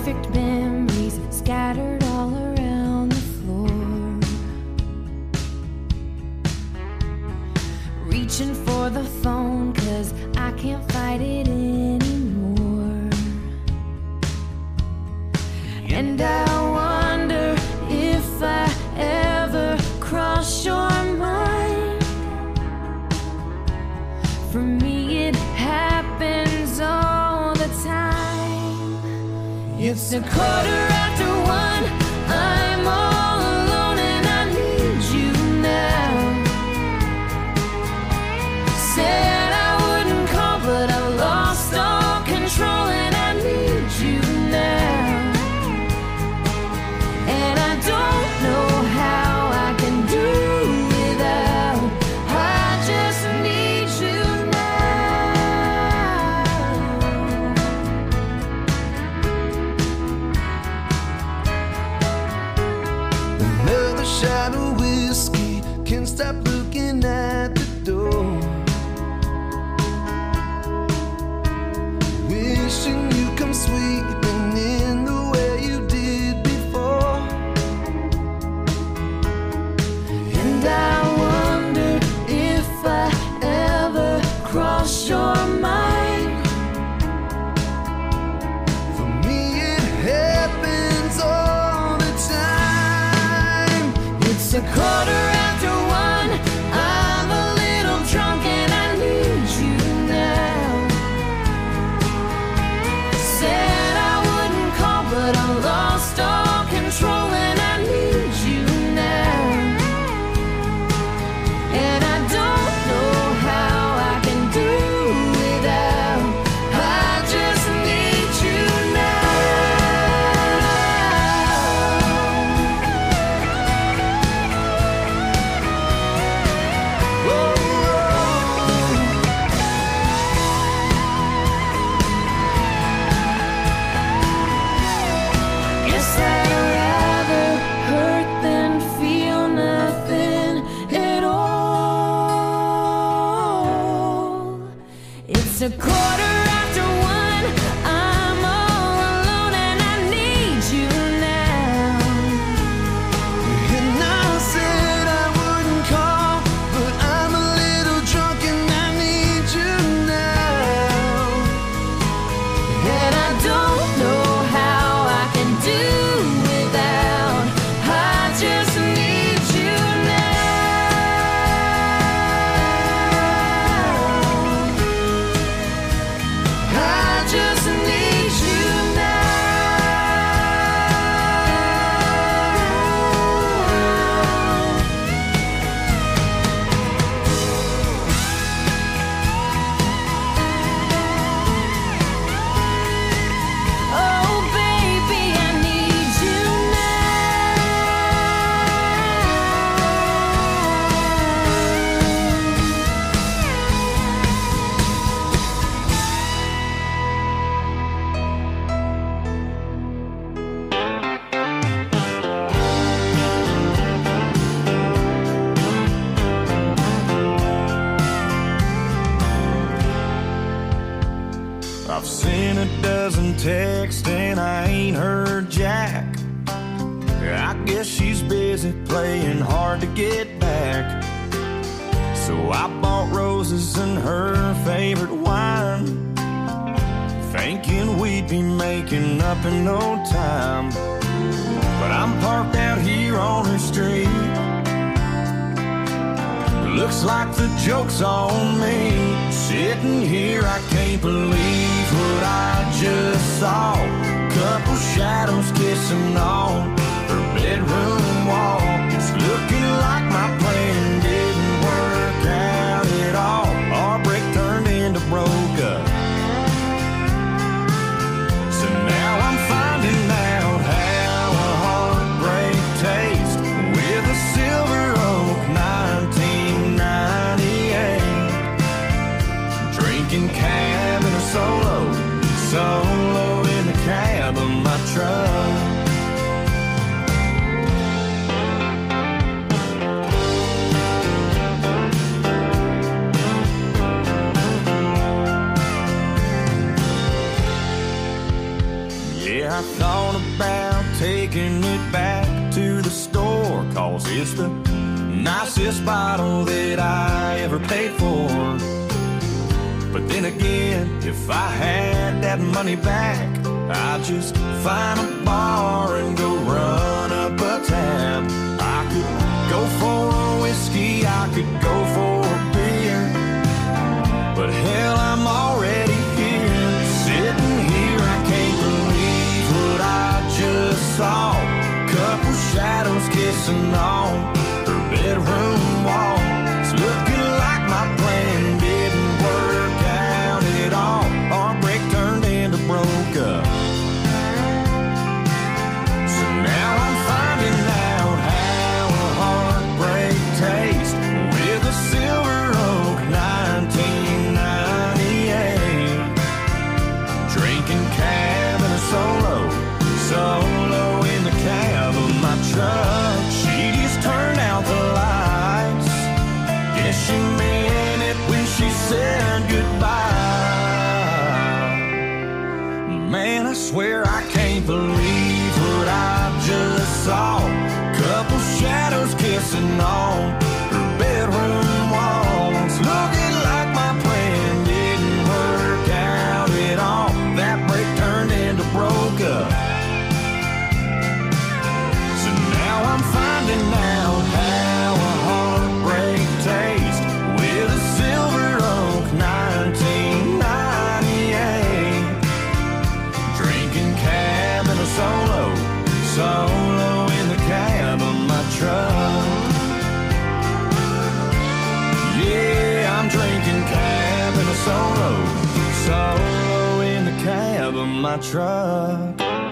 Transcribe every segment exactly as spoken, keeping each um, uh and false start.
Perfect memories scattered all around the floor. Reaching for the phone, cause I can't fight it anymore. And I wonder if I ever cross your mind. For me it happens all the time. It's a quarter after one, I'm all alone and I need you now. Said I wouldn't call, but I lost all control and I need you now. And I don't know how I can do without. I just need you now. Another shot of whiskey, can't stop looking at the door. Wishing you come sweeping in the way you did before. And I wonder if I ever cross your mind. For me it happens all the time. It's a quarter after one, I'm a little drunk and I need you now. Said I wouldn't call, but I lost all control and I need you now. And I don't know how I can do without. I just need you now. Guess I'd rather hurt than feel nothing at all. It's a quarter after one, I'm all alone and I need you now. And I said I wouldn't call, but I'm a little drunk and I need you now. And I don't know how I can do without. I just need you now. I just need you now. Oh baby, I need you I've seen a dozen texts and I ain't heard Jack. I guess she's busy playing hard to get back. So I bought roses and her favorite wine, thinking we'd be making up in no time. But I'm parked out here on her street. Looks like the joke's on me. Sitting here, I can't believe what I just saw. Couple shadows kissing on her bedroom wall. It's looking like my plan didn't work out at all. Our break turned into broke up. So now I'm finding out how a heartbreak tastes with a Silver Oak nineteen ninety-eight. Drinking cabin or solo, solo in the cab of my truck. I thought about taking it back to the store, 'cause it's the nicest bottle that I ever paid for. But then again, if I had that money back, I'd just find a bar and go run up a tab. I could go for a whiskey, I could go for a beer, but hell, I'm already here, sitting here. I can't believe what I just saw. Couple shadows kissing on her bedroom wall. It's looking like my plan didn't work out at all. Our break turned into broke up. So now I'm finding out how a heartbreak tastes with a Silver Oak nineteen ninety-eight. Drinking cab and a solo, solo in the cab of my truck. She just turned out the lights. Guess she meant it when she said goodbye. Man, I swear I can't believe what I just saw. Couple shadows kissing on her bedroom walls. Looking like my plan didn't work out at all. That break turned into broke up. So now I'm finding out how a heartbreak tastes with a Silver Oak nineteen ninety-eight. Drinking cab and a solo, solo in the cab of my truck. Yeah, I'm drinking cab and a solo, solo in the cab of my truck.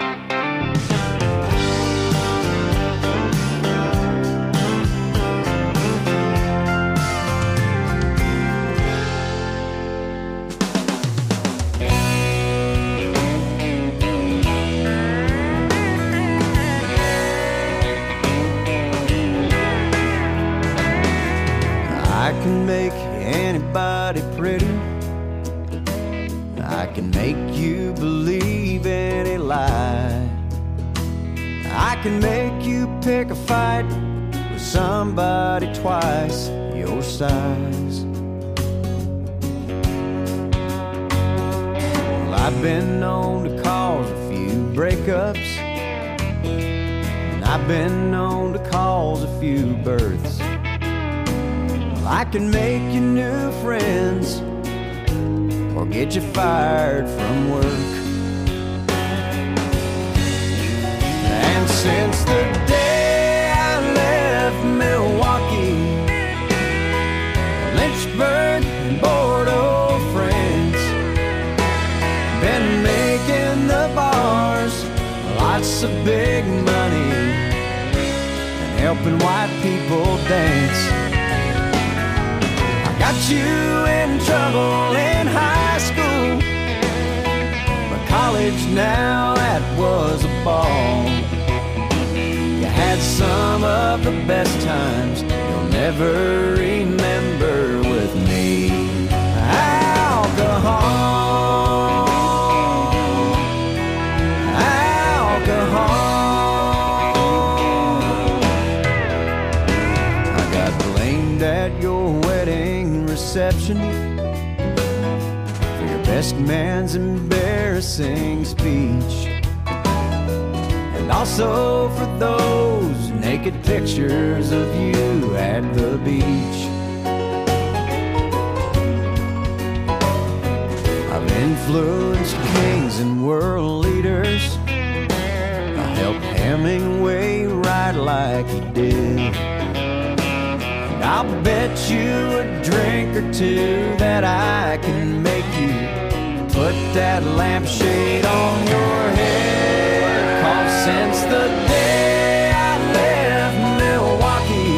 I can make anybody pretty. I can make you believe any lie. I can make you pick a fight with somebody twice your size. Well, I've been known to cause a few breakups, and I've been known to cause a few births. I can make you new friends or get you fired from work. And since the day I left Milwaukee, Lynchburg and Bordeaux, France, been making the bars lots of big money and helping white people dance. Got you in trouble in high school, but college now, that was a ball. You had some of the best times you'll never remember with me. Alcohol, alcohol. I got blamed at your wedding reception for your best man's embarrassing speech, and also for those naked pictures of you at the beach. I've influenced kings and world leaders. I helped Hemingway write like he did. I'll bet you a drink or two that I can make you put that lampshade on your head. 'Cause since the day I left Milwaukee,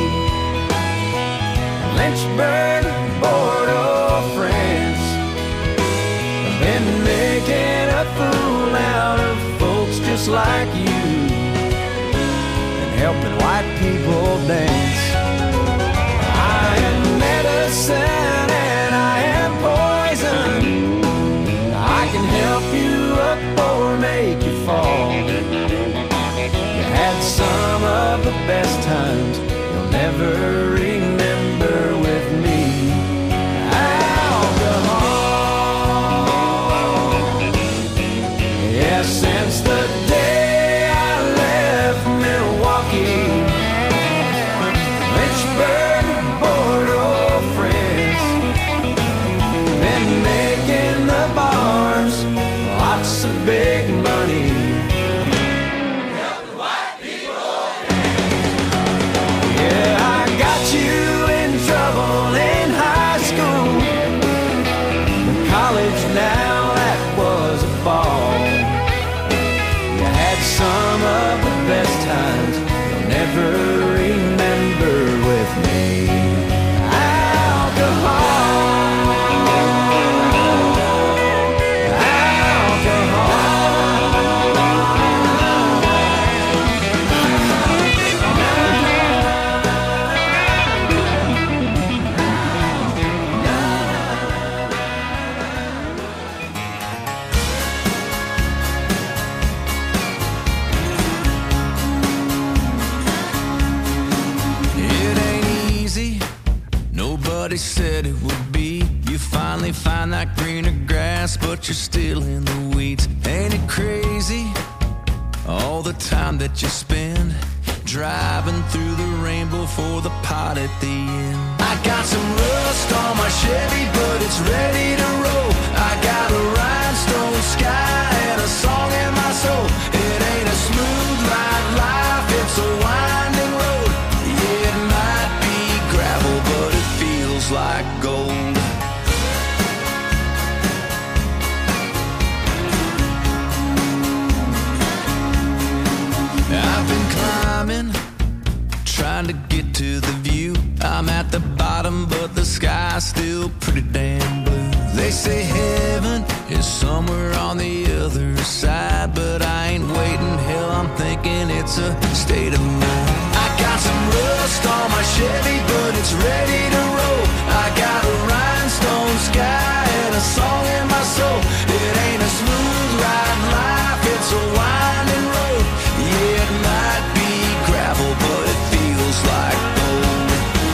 Lynchburg, Bordeaux, France, I've been making a fool out of folks just like you and helping white people dance. I am medicine and I am poison. I can help you up or make you fall. the best times you'll never remember with me. Alcohol. Yeah, since the day I left Milwaukee, Lynchburg, Bordeaux, France, been making the bars lots of big money. Now that was a ball. You had some of the best times you'll never remember with me. Nobody said it would be. You finally find that greener grass, but you're still in the weeds. Ain't it crazy, all the time that you spend driving through the rainbow for the pot at the end? I got some rust on my Chevy, but it's ready to roll. I got a rhinestone sky and a song in my soul. It ain't a smooth ride life, it's a winding road. Yeah, it might be gravel, but it feels like gold. I've been climbing, trying to get to the view. I'm at the bottom, but the sky's still pretty damn blue. They say heaven is somewhere on the other side, but I ain't waiting. Hell, I'm thinking it's a state of mind. I got some rust on my Chevy, but it's ready to roll. I got a rhinestone sky and a song in my soul. It ain't a smooth ride life, it's a winding road. Yeah, it might be gravel, but it feels like gold.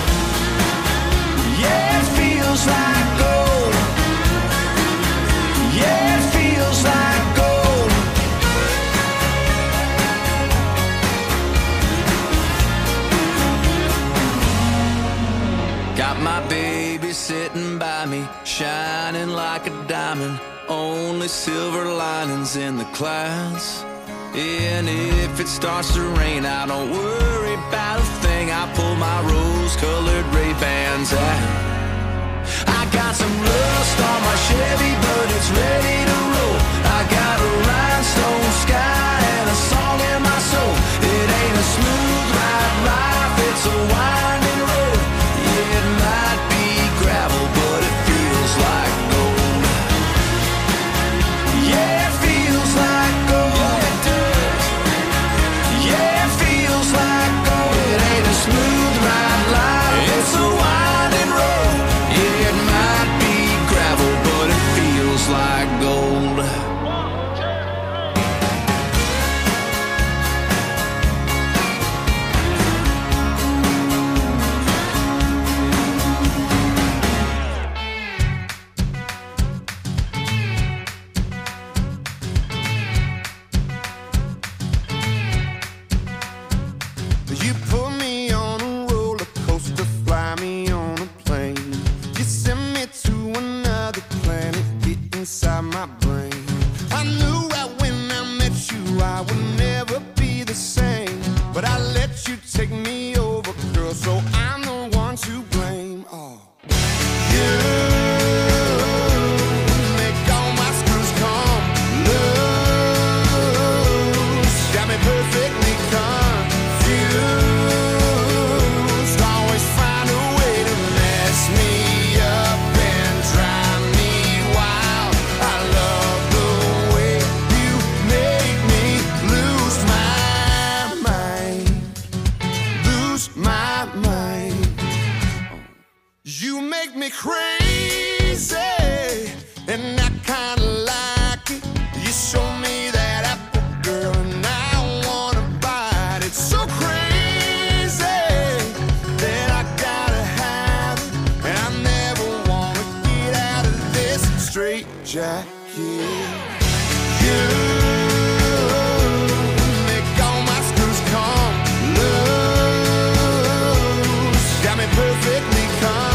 Yeah, it feels like gold. Yeah, it feels like gold. Got my baby sitting by me, shining like a diamond. Only silver linings in the clouds. And if it starts to rain, I don't worry about a thing. I pull my rose-colored Ray-Bans out. I got some rust on my Chevy, but it's ready to roll. I got a rhinestone sky and a song in my soul. It ain't a smooth ride life, it's a winding road. Yeah, it might be gravel, but it feels like gold. Yeah, it feels like gold. Yeah, it feels like gold. It ain't a smooth ride life, it's a winding road. Yeah, it might be gravel, but it feels like gold. You put me on a roller coaster, fly me on a plane. You send me to another planet, get inside my brain. I knew right when I met you I would never be the same, but I let you take me over, girl, so I'm the one to blame. Oh, you make all my screws come loose, got me perfectly confused. Always find a way to mess me up and drive me wild. I love the way you make me lose. jacket. You make all my screws come loose. Got me perfectly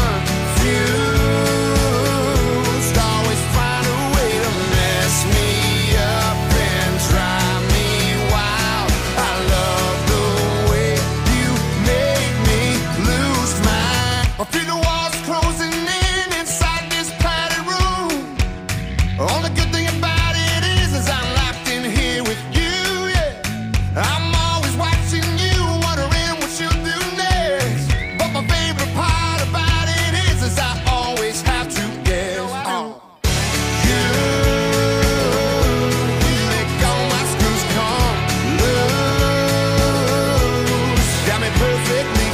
confused. Always find a way to mess me up and drive me wild. I love the way you make me lose my. I feel the walls closing in inside this padded room. Only good thing about it is, is I'm locked in here with you, yeah. I'm always watching you, wondering what you'll do next. But my favorite part about it is, is I always have to guess. Oh. You make all my screws come loose. Got me perfectly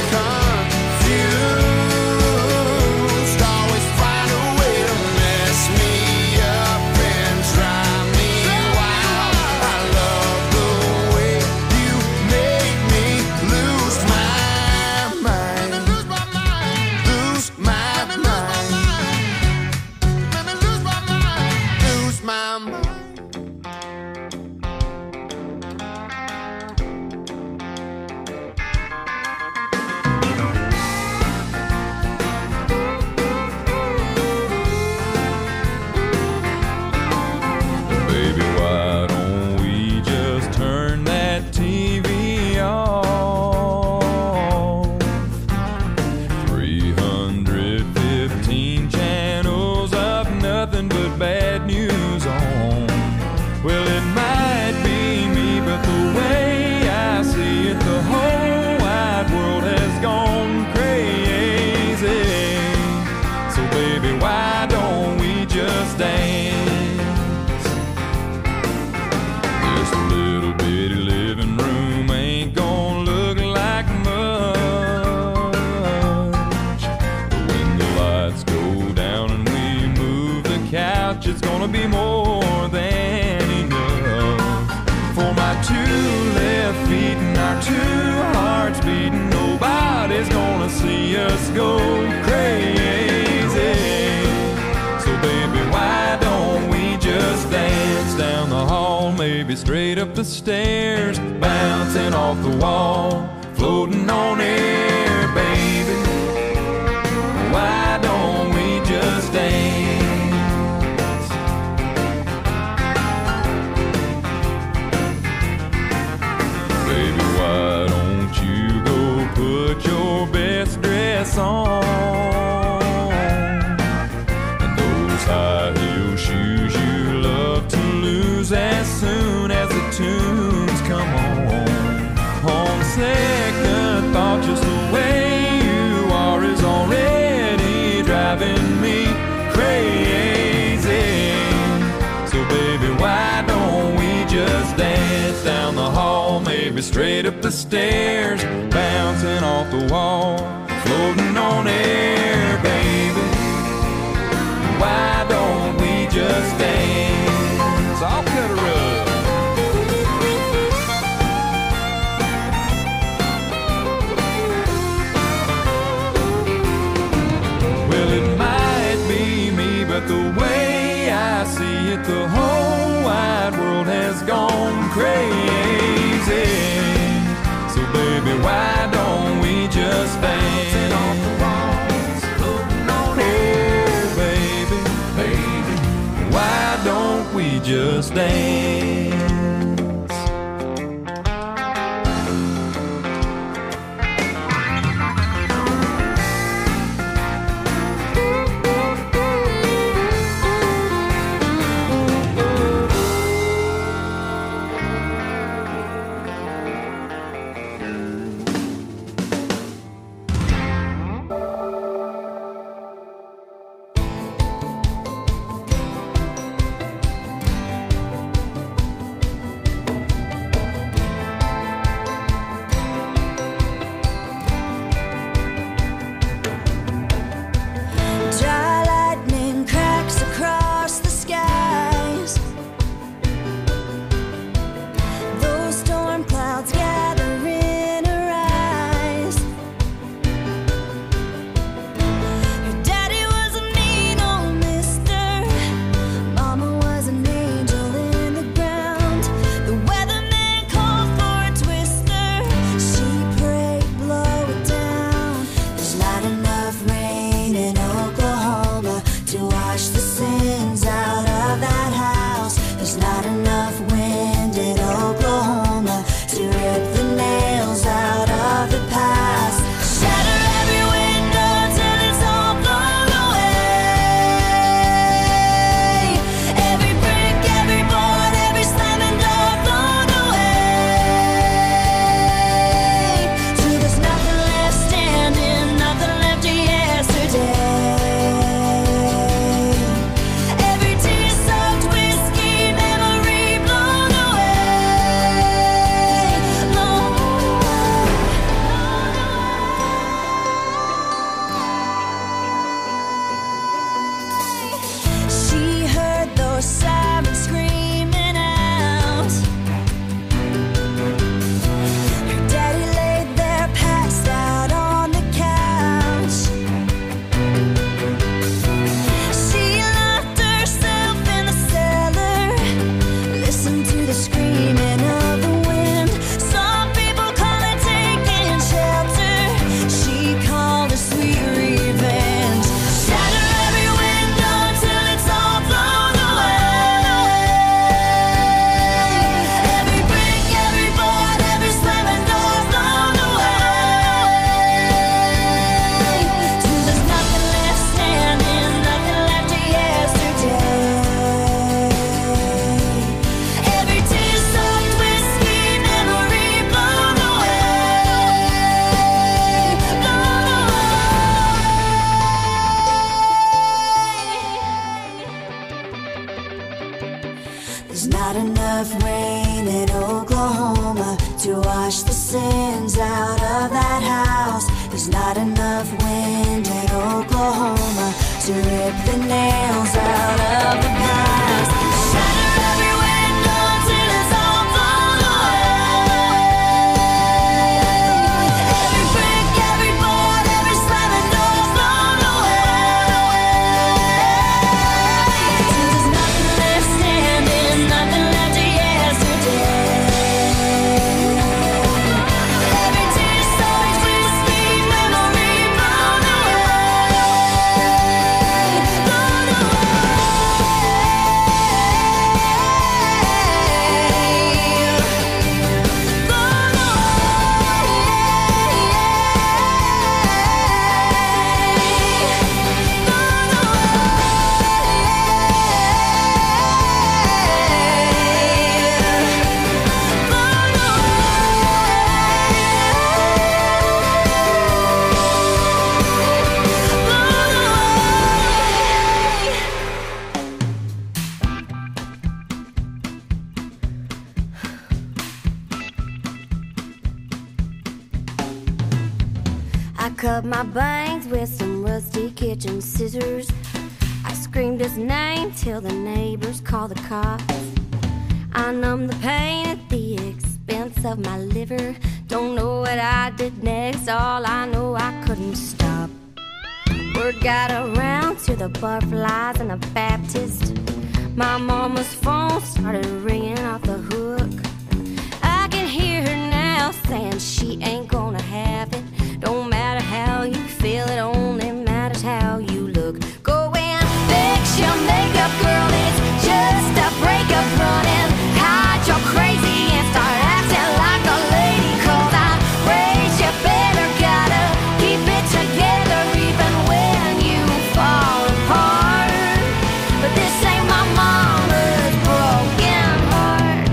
confused. Always find a way to mess me up and drive me wild. I love the way you make me lose my mind. Lose my mind. Lose my mind. Lose my mind. Lose my mind. Baby, why don't we just turn that T V off? three hundred fifteen channels of nothing but bad news on. Well, it might be me, but the way I see it, the whole wide world has gone crazy. So baby, why don't we just dance? This little bitty living room ain't gonna look like much. But when the lights go down and we move the couch, it's gonna be more than enough. For my two left feet and our two hearts beating, nobody's gonna see us go crazy. So baby, why don't we just dance down the hall, maybe straight up the stairs, bouncing off the wall, floating on air, baby. Why don't we just dance? Baby, why don't you go put your best dress on? And those high heel shoes you love to lose as soon as the tunes come on. On second thought, just the way you are is already driving me crazy. So baby, why don't we just dance down the hall, maybe straight up the stairs, bouncing off the wall, floating on air, baby. Why don't we just dance? I'll cut her up. Well, it might be me, but the way I see it, the whole wide world has gone crazy. So baby, why don't we just dance? Off the walls, floating on air, baby, baby. Why don't we just dance? there's not enough wind at Oklahoma to rip the nails out of the past. Shatter every window till it's all blown away. Every brick, every board, every slamming door blown away. Till there's nothing left standing, nothing left of yesterday. Every tear so crispy, memory blown away. Blown I cut my bangs with some rusty kitchen scissors. I screamed his name till the neighbors called the cops. I numbed the pain at the expense of my liver. Don't know what I did next, all I know I couldn't stop. Word got around to the Barflies and the Baptist. My mama's phone started ringing off the hook. I can hear her now saying she ain't gonna have it. Don't matter how you feel, it only matters how you look. Go and fix your makeup, girl, it's just a breakup running. Hide your crazy and start acting like a lady. Cause I raised you better, gotta keep it together even when you fall apart. But this ain't my mama's broken heart.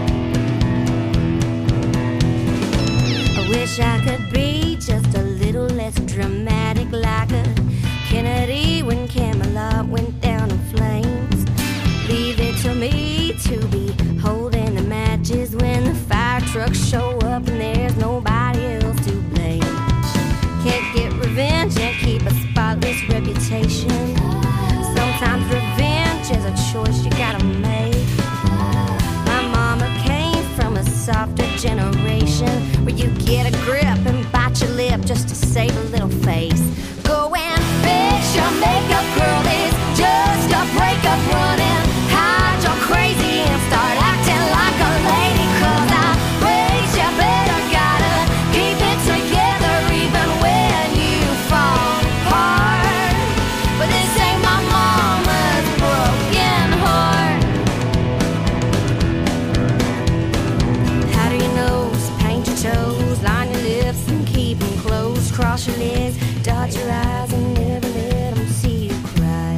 I wish I could be just a little less dramatic, like a Kennedy when Camelot went down in flames. Leave it to me to be holding the matches when the fire trucks show up and there's nobody else to blame. Can't get revenge and keep a spotless reputation. Sometimes revenge is a choice you gotta make. My mama came from a softer generation where you get a grip and bite your lip just to save a little face. Go and fix your makeup, girl, it's just a breakup running. Hide your crazy and start acting like a lady. Cause I raised you better, gotta keep it together even when you fall apart. But this ain't my mama's broken heart. How do you know? Paint your toes, line your lips and keep them closed. Cross your legs, dot your eyes and never let them see you cry.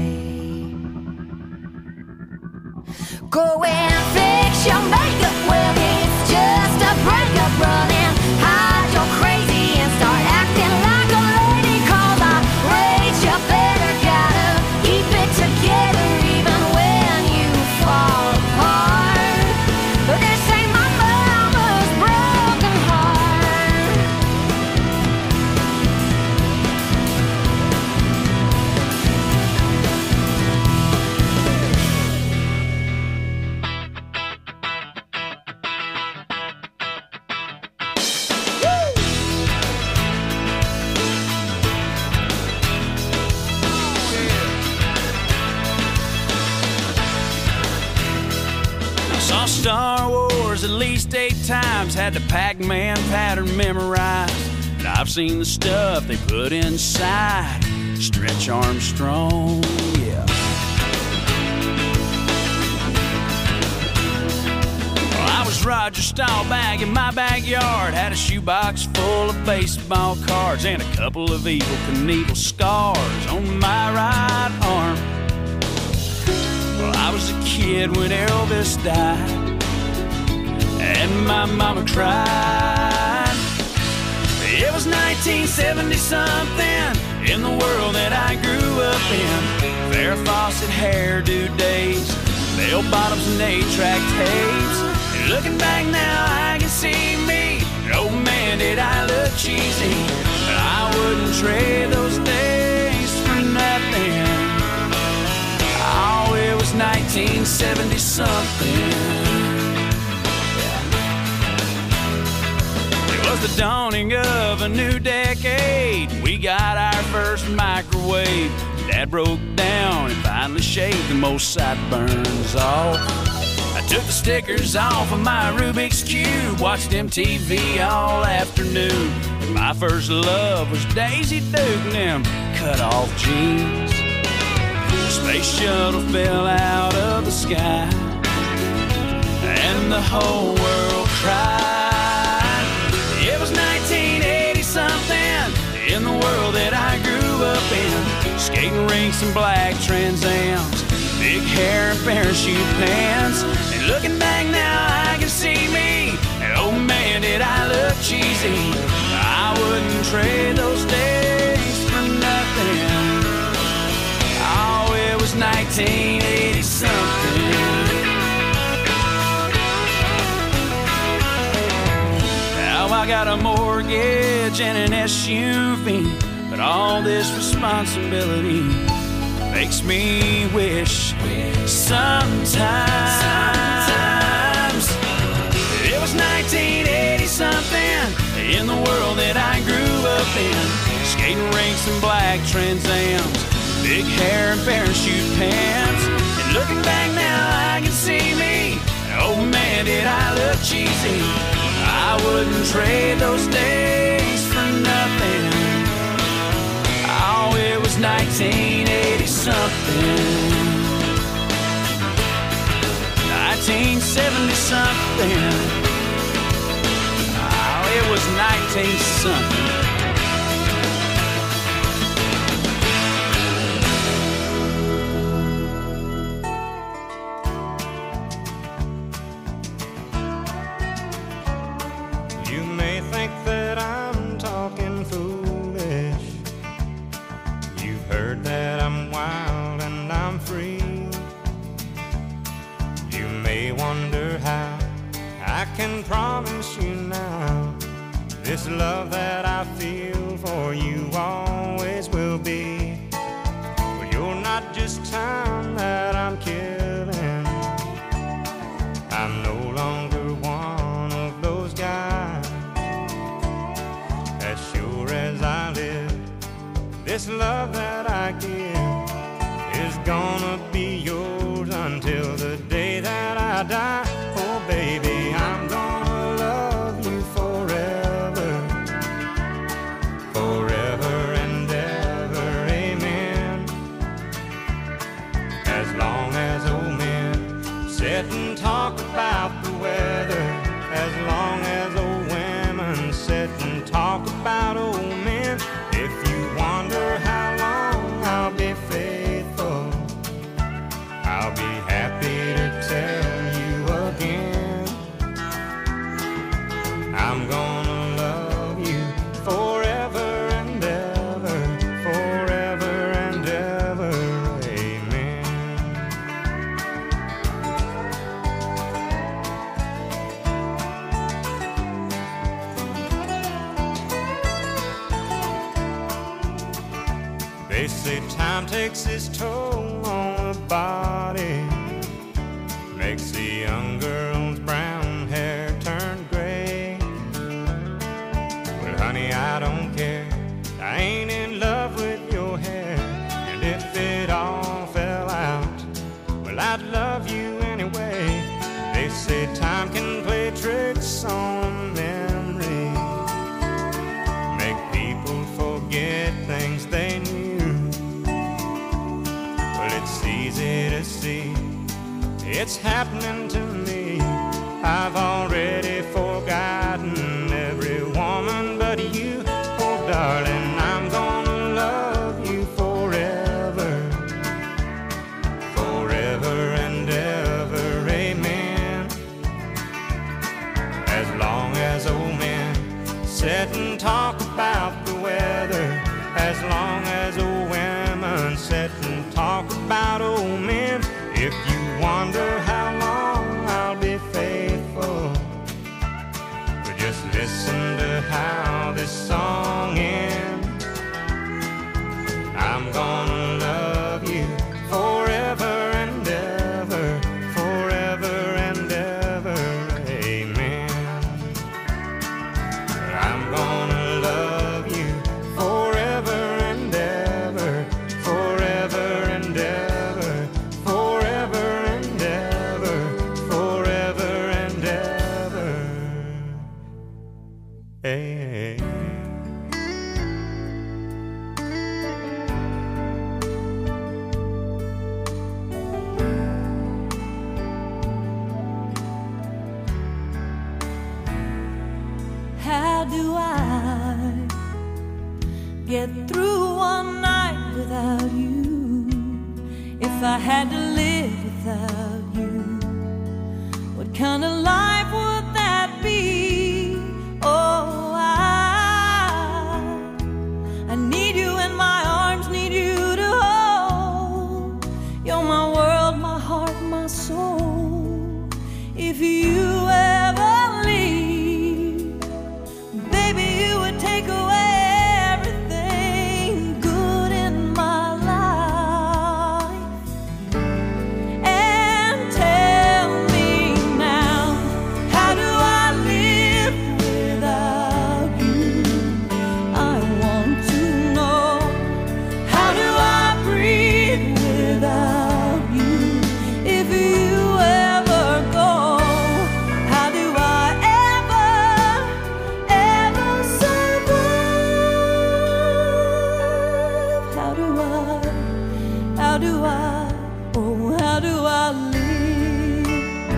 Go and fix your makeup, well it's just a breakup running. Hide your crazy and start acting like a lady. Cause I raised you better, gotta keep it together even when you fall apart. But this ain't my mama's broken heart. I saw Star Wars at least eight times, had the Pac-Man pattern memorized. And I've seen the stuff they put inside Stretch Armstrong, yeah. Well, I was Roger Staubach in my backyard, had a shoebox full of baseball cards and a couple of Evel Knievel scars on my right arm. Well, I was a kid when Elvis died, and my mama cried. It was nineteen seventy something in the world that I grew up in. Farrah Fawcett hairdo days, bell bottoms and eight-track tapes. And looking back now, I can see me. Oh man, did I look cheesy. But I would something. It was the dawning of a new decade. We got our first microwave. Dad broke down and finally shaved the most sideburns off. I took the stickers off of my Rubik's Cube, watched M T V all afternoon. My first love was Daisy Duke and them cut-off jeans. The space shuttle fell out of the sky, and the whole world cried. It was nineteen eighty something in the world that I grew up in. Skating rinks and black Trans Ams, big hair and parachute pants. And looking back now, I can see me. And oh man, did I look cheesy. I wouldn't trade those days for nothing. Oh, it was nineteen eighty something. Now I got a mortgage and an S U V, but all this responsibility makes me wish sometimes, sometimes it was nineteen eighty something in the world that I grew up in. Skating rinks and black Trans Ams, big hair and parachute pants. And looking back now, I can see me. And oh man, did I look cheesy. I wouldn't trade those days for nothing. Oh, it was nineteen eighty something. nineteen seventy something. Oh, it was nineteen something. You may think that I'm talking foolish. You've heard that I'm wild and I'm free. You may wonder how I can promise you now this love that I feel for you always will be. Well, you're not just time that I'm killing. I'm no longer one of those guys. As sure as I live, this love that I give is gonna be yours until the day that I die. Oh baby, I'm gonna love you forever, forever and ever, amen. As long as old men sit and talk about the weather, as long as old women sit and talk about old men. If you wonder how long I'll be faithful, I'll be happy to tell you again. I'm gonna love you forever and ever, forever and ever, amen. They say time takes its toll on the body, makes the young girl's brown hair turn gray. Well, honey, I don't care. I ain't in love with your hair. And if it all fell out, well, I'd love you anyway. They say time can play tricks on memory, make people forget things they knew. Well, it's easy to see it's happening to me. I've already forgotten every woman but you. Oh, darling, I'm gonna love you forever, forever and ever, amen. As long as old men sit and talk about the weather, as long as old women sit and talk about old men. If you wonder how long I'll be faithful, well, just listen to how this song ends. I'm gonna love you forever and ever, forever Hey, how do I get through one night without you? If I had to live without you, what kind of life would that be? Oh, I, I need you in my arms, need you to hold. You're my world, my heart, my soul. If you ever leave, baby, you would take away everything good in my life. And tell me now, how do I live without you? I want to know. How do I breathe without you? If you ever go, how do I ever, ever survive? How do I, how do I, oh, how do I live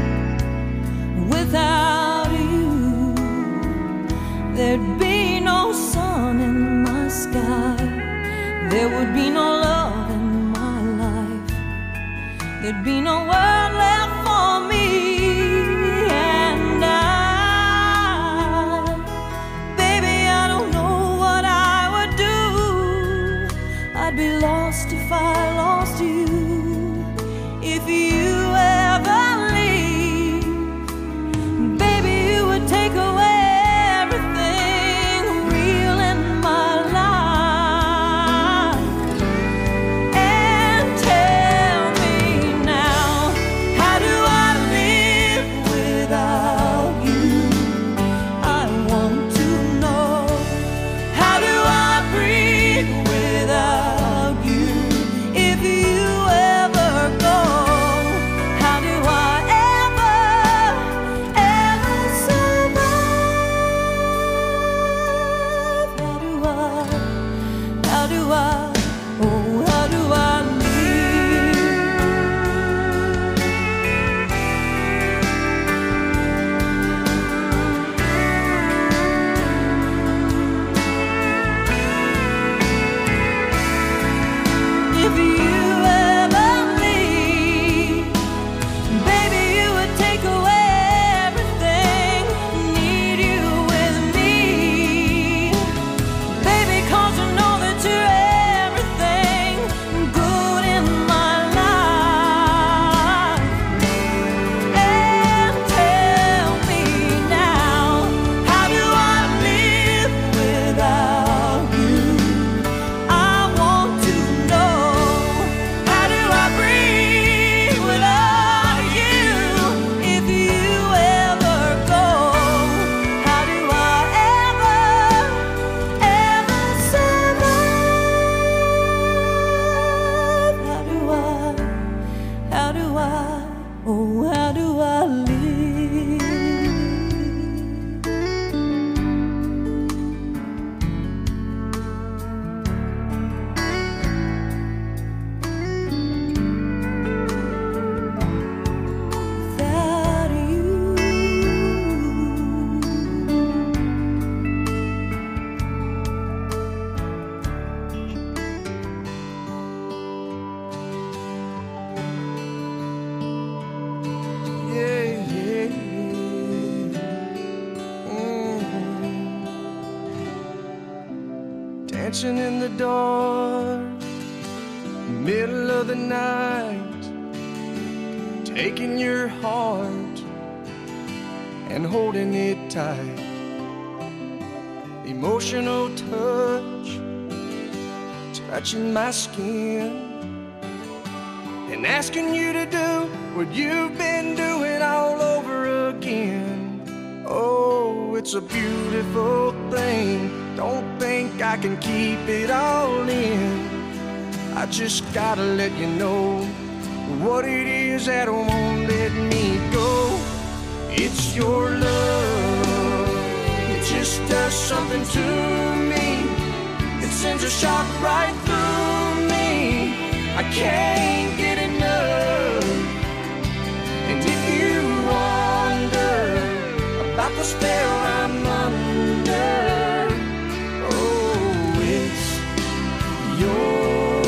without you? There'd be no sun in my sky. There would be no love in my life. There'd be no world left for me. And I, baby, I don't know what I would do. I'd be lost if I lost you. If you ever leave, baby, you would take away everything real in my life. And tell me now, how do I live without you? I want to know. How do I breathe without you? If you ever go, how do I ever, ever survive? How do I, how do I, oh, how do I live? If you ever leave, baby, you would take away everything. Need you with me, baby, 'cause you know that you're everything good in my life. And tell me now, how do I live without you? I want to know. How do I breathe without you? If you ever go, how do I ever, ever survive? How do I, how do I, oh, how do I live? Without you. Yeah, yeah, yeah. Mhm. Dancing in the dark, middle of the night, taking your heart and holding it tight. Emotional touch, touching my skin, and asking you to do what you've been doing all over again. Oh, it's a beautiful thing. Don't think I can keep it all in. I just gotta let you know what it is that won't let me go. It's your love, it's just does something to me. It sends a shock right through me. I can't get enough. And if you wonder about the spell I'm under, oh, it's your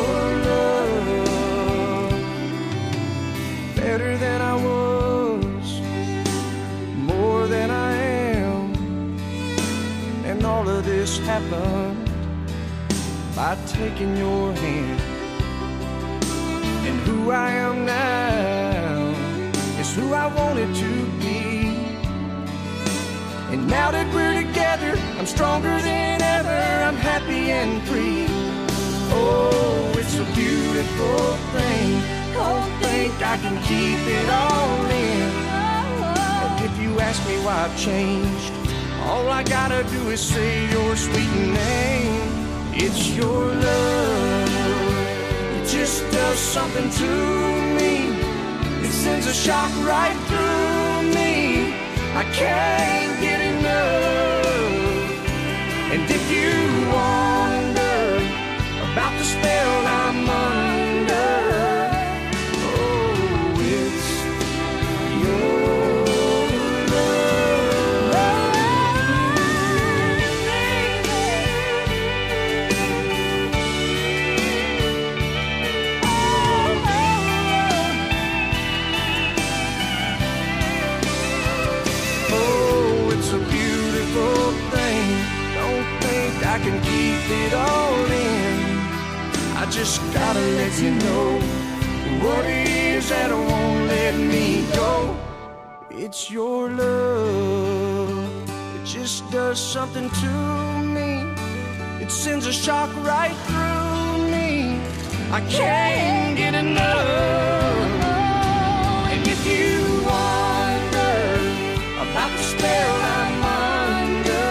love. Better than I was, more than I am. And all of this happened by taking your hand. And who I am now is who I wanted to be. And now that we're together, I'm stronger than ever. I'm happy and free. Oh, it's a beautiful thing. Don't think I can keep it all in. And if you ask me why I've changed, all I gotta do is say your sweet name. It's your love. It just does something to me. It sends a shock right through me. I can't get enough. And if you wonder about the spell I'm under, oh, it's your I can keep it all in. I just gotta let you know what it is that won't let me go. It's your love. It just does something to me. It sends a shock right through me. I can't get enough. And if you wonder about the spell I'm under,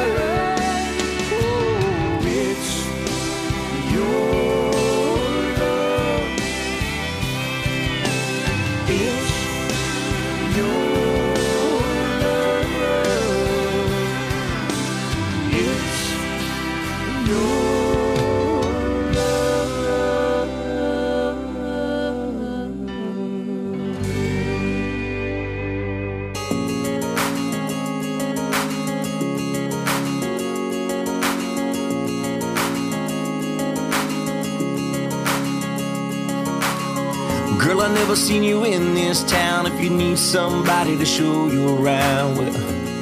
girl, I never seen you in this town. If you need somebody to show you around, well,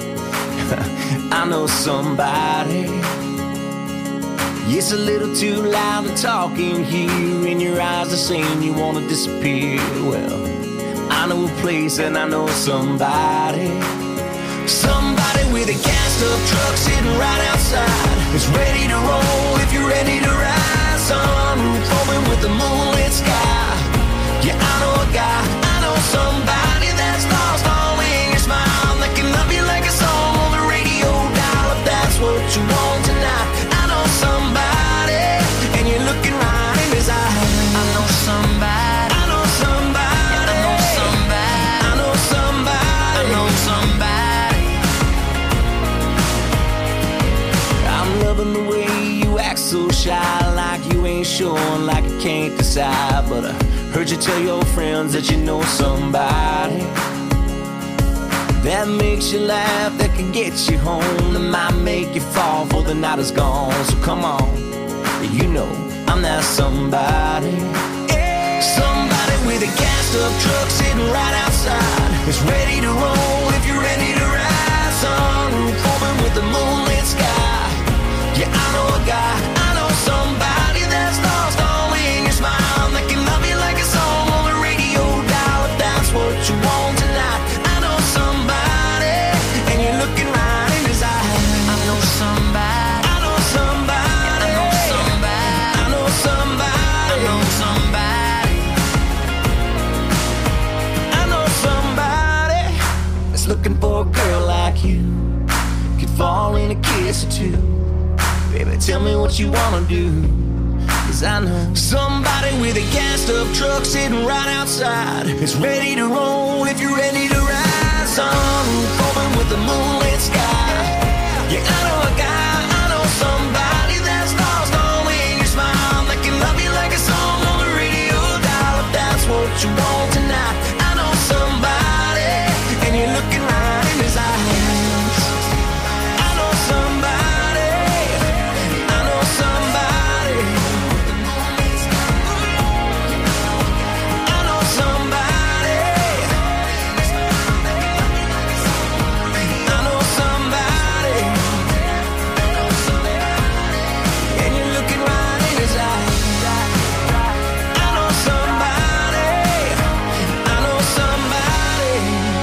I know somebody. It's a little too loud to talk in here, and your eyes are saying you wanna disappear. Well, I know a place and I know somebody. Somebody with a gassed up truck sitting right outside. It's ready to roll if you're ready to ride. Sunroof open with the moonlit sky. Yeah, I know a guy, I know somebody that's lost all in your smile. That can love you like a song on the radio dial. If that's what you want tonight, I know somebody, and you're looking right in his eyes. I know somebody, I know somebody, I know somebody, I know somebody, I know somebody. I'm loving the way you act so shy, like you ain't sure, like you can't decide. But I heard you tell your friends that you know somebody that makes you laugh, that can get you home, that might make you fall before the night is gone. So come on, you know I'm that somebody. Somebody with a gassed up truck sitting right outside. It's ready to roll if you're ready to ride. Sunroof open with the moonlit sky. Yeah, I know a guy, I know somebody that's lost all in your smile. That can love you like a song on the radio dial. If that's what you want tonight, I know somebody, and you're looking right in his eyes. I know somebody, I know somebody, I know somebody, I know somebody, I know somebody, I know somebody that's looking for a girl like you. Could fall in a kiss or two. Baby, tell me what you wanna do, 'cause I know somebody with a gassed up truck sitting right outside. It's ready to roll if you're ready to ride. Sunroof open with the moonlit sky. Yeah, I know a guy, I know somebody that's lost only in your smile, that can love you like a song on the radio dial. If that's what you want tonight, I know somebody, and you're looking right in his eyes. I know somebody, I know somebody, I know somebody, I know somebody, and you're looking right in his eyes. I know somebody, I know somebody.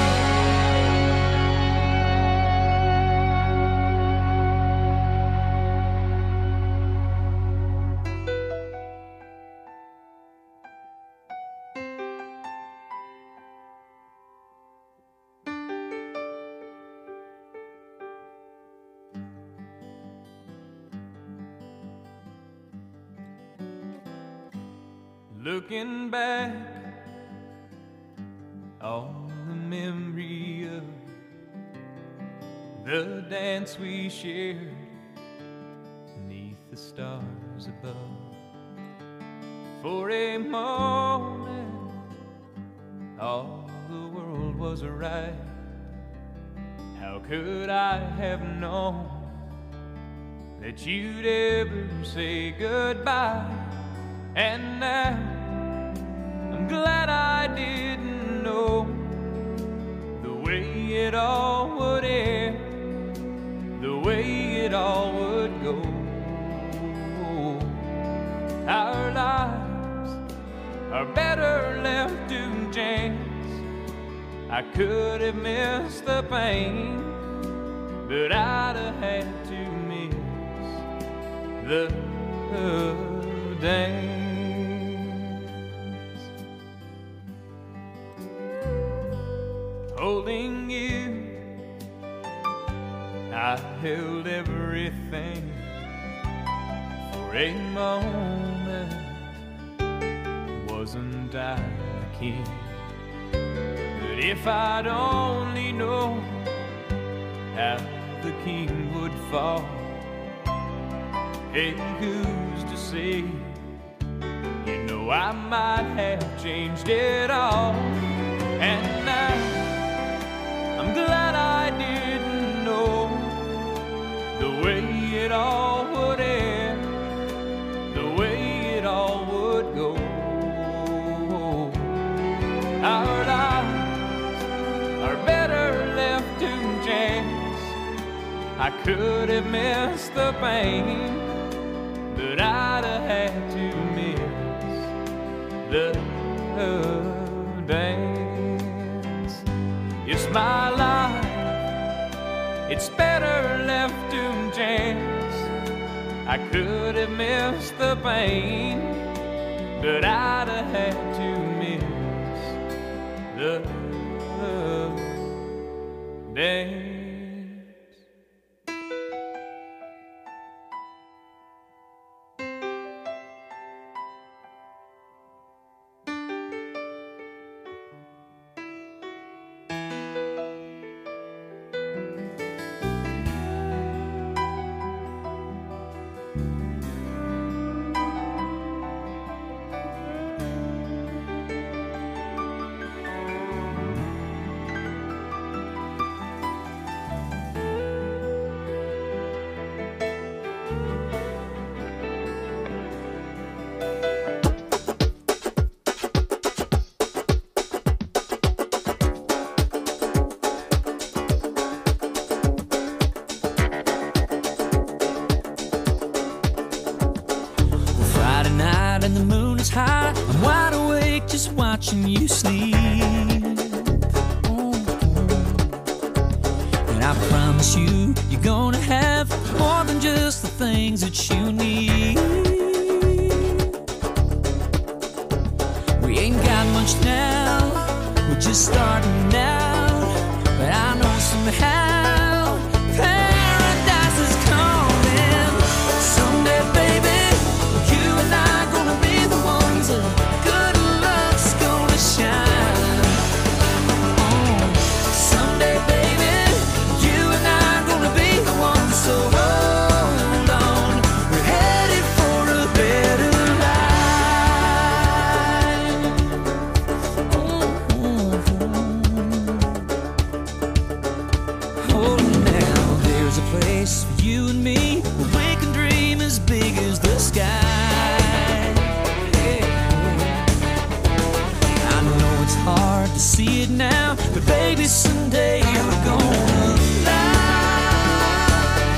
Looking back on the memory of the dance we shared beneath the stars above. For a moment, all the world was right. How could I have known that you'd ever say goodbye? And now I'm glad I didn't know the way it all would end, the way it all would go. Our lives are better left to chance. I could have missed the pain, but I'd have had to miss the dance. Holding you, I held everything for a moment. Wasn't I the king? But if I'd only known how the king would fall, hey, who's to say? You know I might have changed it all. And now I'm glad I didn't know the way it all would end, the way it all would go. Our lives are better left to chance. I could have missed the pain, but I'd have had to miss the dance. It's my life, it's better left to chance. I could have missed the pain, but I'd have had to miss the dance. I'm wide awake just watching you sleep. Oh. And I promise you, you're gonna have more than just the things that you need. We ain't got much now, we're just starting out. But I know somehow paradise is coming. Someday, baby, you and I gonna be the ones that good luck's gonna shine. Oh, someday, baby, you and I gonna be the ones you and me, we can dream as big as the sky. Yeah. I know it's hard to see it now, but baby, someday we're gonna fly.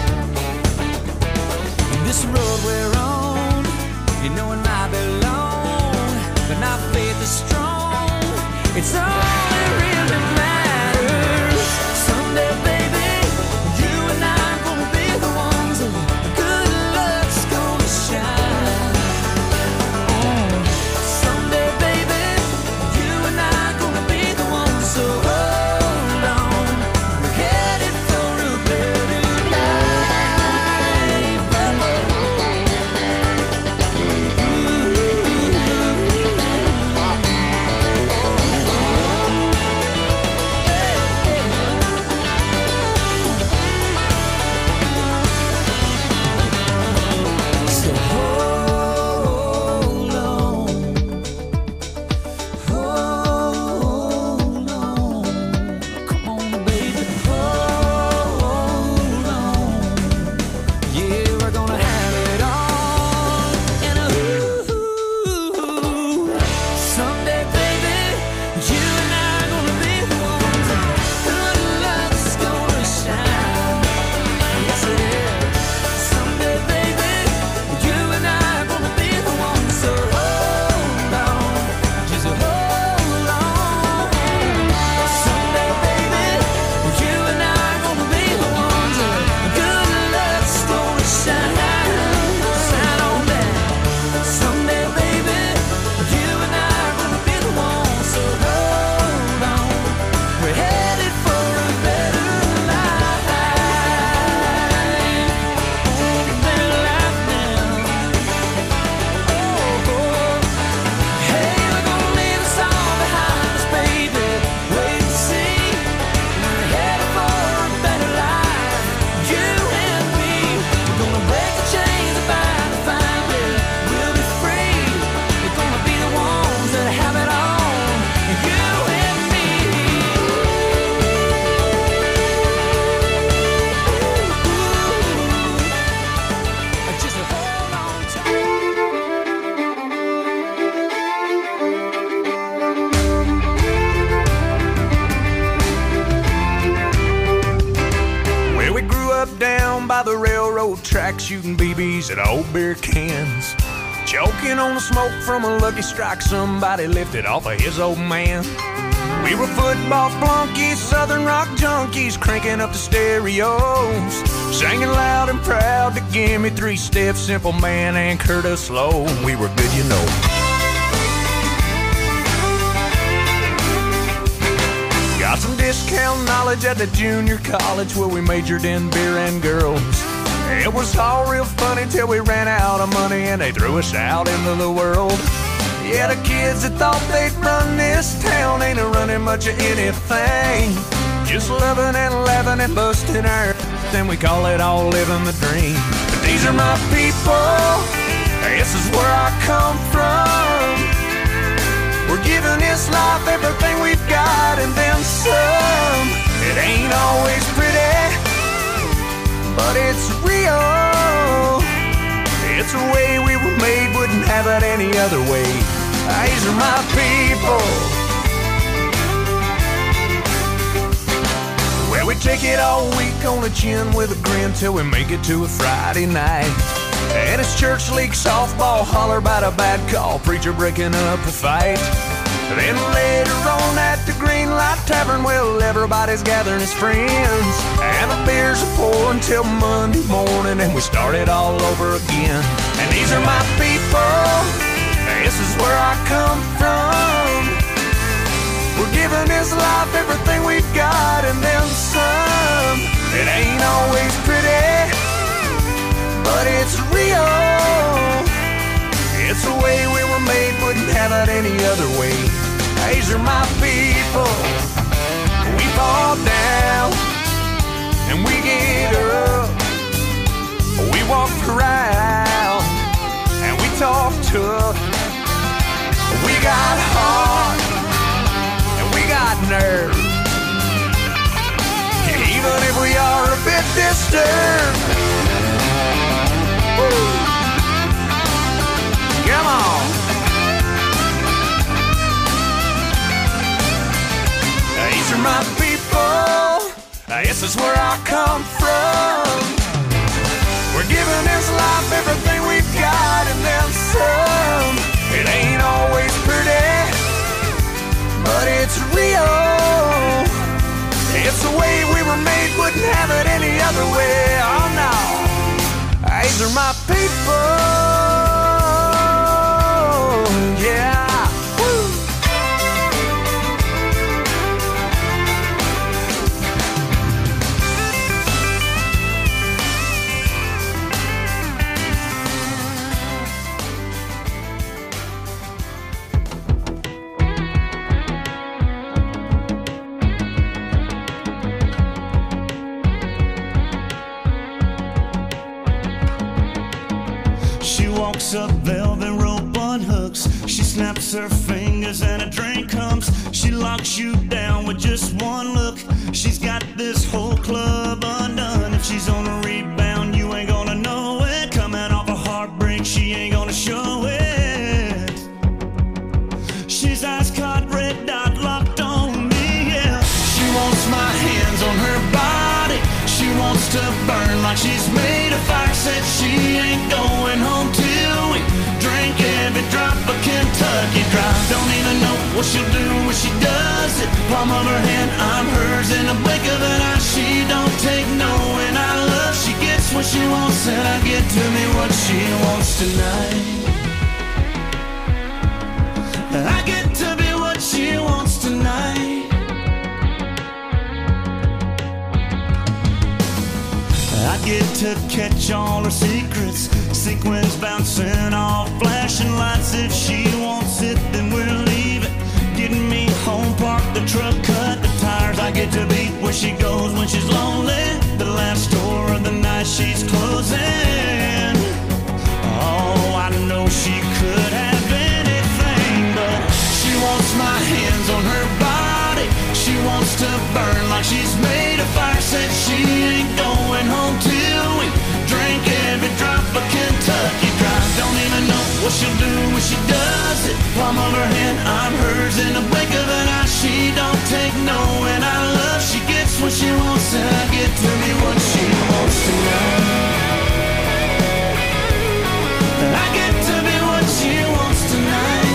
This road we're on, you know it might be long, but my faith is strong. It's all that really matters. Someday, baby, you and I are gonna be the ones that good luck's gonna shine. Oh. Someday, baby, you and I are gonna be the ones, so hold on. We're headed for a better life. So hold on, hold on, come on, baby, hold on. Yeah, we're gonna have it all, and ooh, someday, baby, you and I are gonna be the ones that good luck's gonna shine. Yes, it is. Someday, baby, you and I are gonna be the ones, so hold on, just hold on. Someday, baby, you and I are gonna be the ones that good luck's gonna shine. Shine on that. Someday, baby, you and I are gonna be the ones, so hold on. We're headed for a better life. Oh, a better life now. Oh, oh. Hey, we're gonna leave us all behind us, baby. Wait and see. We're headed for a better life. You and me. We're gonna break the chains that bind us finally. We'll be free. We're gonna be the ones that have it all. You and me. Just hold on tight. Well, we grew up down by the railroad track, shooting B Bs at old beer cans, choking on the smoke from a Lucky Strike somebody lifted off of his old man. We were football flunkies, southern rock junkies, cranking up the stereos, singing loud and proud to Give Me Three Steps, Simple Man, and Curtis Low. We were good, you know. Got some discount knowledge at the junior college where we majored in beer and girls. It was all real funny till we ran out of money and they threw us out into the world. Yeah, the kids that thought they'd run this town ain't a running much of anything. Just loving and laughing and busting our then we call it all living the dream. But these are my people, this is where I come from. We're giving this life everything we've got and then some. It ain't always pretty, but it's real. It's the way we were made, wouldn't have it any other way. These are my people. Well, we take it all week on the chin with a grin till we make it to a Friday night. And it's church league softball, holler about a bad call, preacher breaking up a fight. Then later on at the Green Light Tavern, well, everybody's gathering as friends, and the beers are pouring till Monday morning, and we start it all over again. And these are my people, this is where I come from. We're giving this life everything we've got and then some. It ain't always pretty, but it's real. It's the way we were made, wouldn't have it any other way. These are my people. We fall down and we get up. We walk proud and we talk tough. We got heart and we got nerve. Even if we are a bit disturbed, wouldn't have it any other way. Oh no, these are my people. Yeah. A velvet rope on hooks. She snaps her fingers and a drink comes. She locks you down with just one look. She's got this whole club undone. If she's on a rebound, you ain't gonna know it. Coming off a heartbreak, she ain't gonna show it. She's ice caught, red dot locked on me, yeah. She wants my hands on her body. She wants to burn like she's made of fire. Said she ain't going home till we drink every drop of Kentucky Dry. Don't even know what she'll do when she does it. Palm of her hand, I'm hers in a blink of an eye. She don't take no, and I love. She gets what she wants, and I get to me what she wants tonight. I get to be what she wants tonight. I get to catch all her secrets. Sequins bouncing off flashing lights. If she wants it, then we'll leave it. Getting me home, park the truck, cut the tires. I get to be where she goes when she's lonely. The last store of the night she's closing. Oh, I know she could have anything, but she wants my hands on her body. She wants to burn like she's made of fire. Said she ain't going home till we drink every drop of Kentucky Dry. Don't even know what she'll do when she does it. Palm of her hand, I'm hers in a blink of an eye. She don't take no, and I love. She gets what she wants, and I get to be what she wants tonight. I get to be what she wants tonight.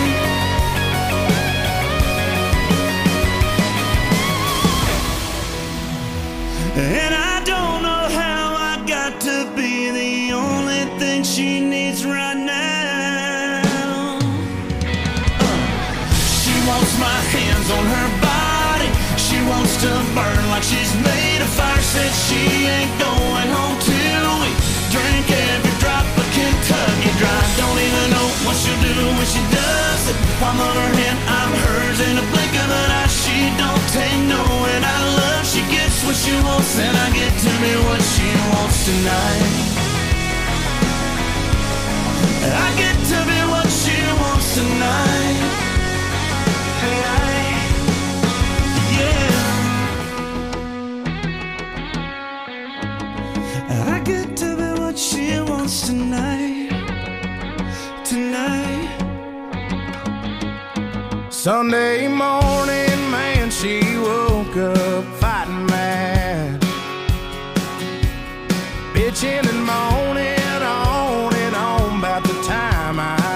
And I don't know how I got to be the only thing she needs right now. uh, She wants my hands on her body. She wants to burn like she's made of fire. Said she ain't going home till we drink every drop of Kentucky Dry. Don't even know what she'll do when she does it. Palm of her hand, I'm hers in a blink of an eye. She don't take no, and I love. She gets what she wants, and I get to be what she wants tonight. I get to be what she wants tonight. Tonight, yeah. I get to be what she wants tonight. Tonight. Sunday morning, man, she woke up fighting mad, bitching and moaning.